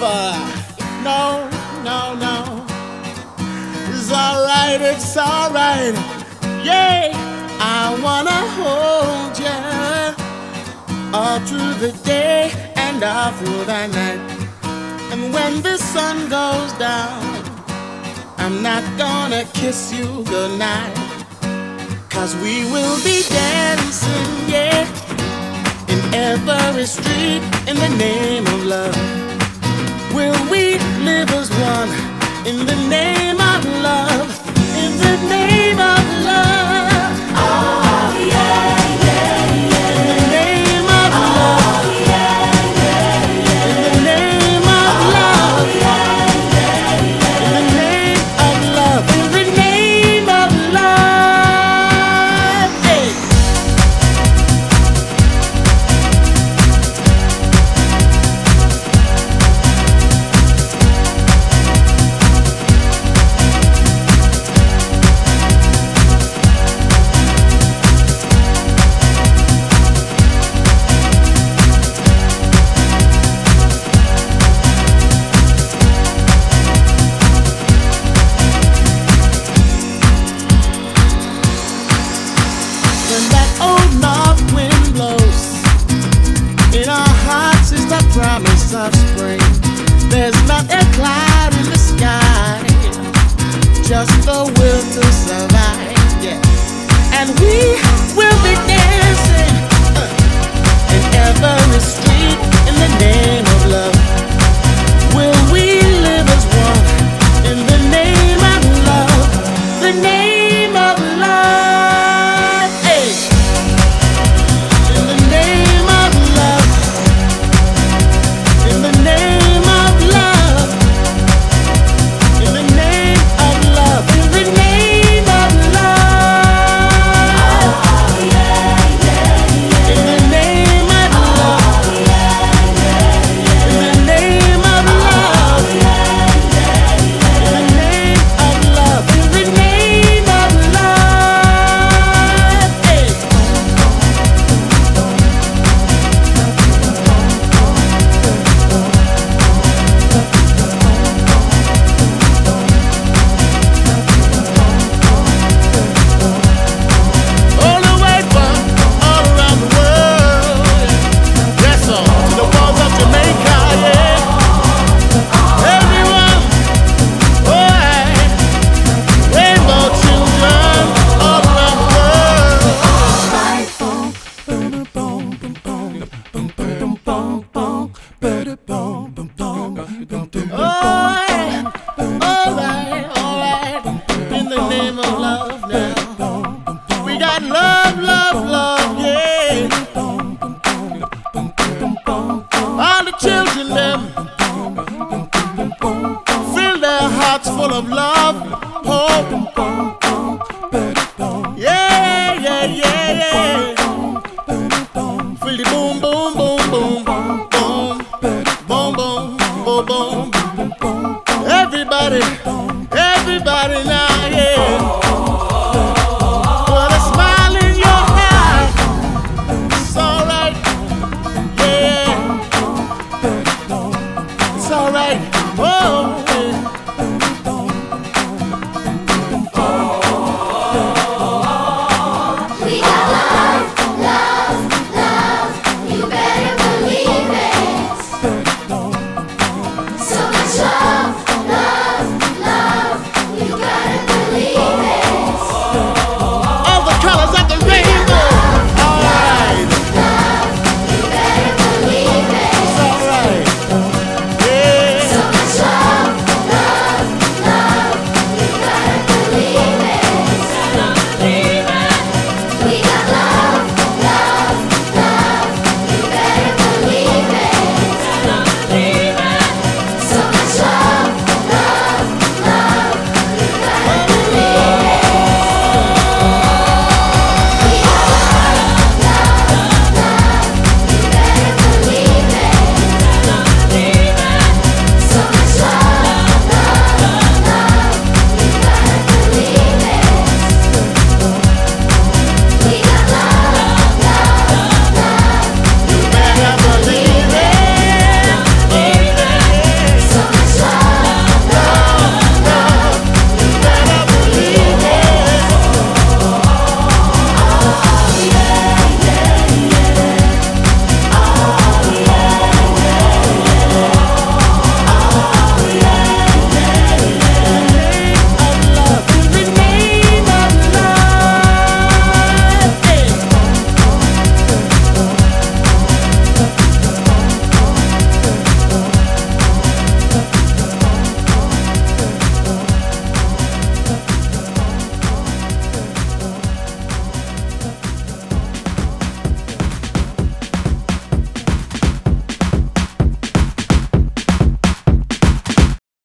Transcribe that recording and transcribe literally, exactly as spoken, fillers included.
lover. No, no, no. It's alright, it's alright. Yeah, I wanna hold you all through the day and all through the night. And when the sun goes down, I'm not gonna kiss you goodnight. Cause we will be dancing, yeah, in every street in the name of love. Will we live as one in the name of love? In the name of love. Oh, yeah, yeah, yeah. In the name of love. Oh, yeah, yeah, yeah. In the name of love. Oh, yeah, yeah, yeah. In the name of love. In the name of love. Hey. When that old north wind blows, in our hearts is the promise of spring. There's not a cloud in the sky, just the will to survive, yeah. And we will be dancing uh, in every street in the name of love. Will we live as one in the name of love? The name of love. Love, love, love, yeah. All the children, them fill their hearts full of love, hope. Yeah, yeah, yeah, yeah. Feel the boom, boom, boom, boom, boom, boom, boom, boom, boom. Everybody, everybody now, yeah. Alright, oh, yeah.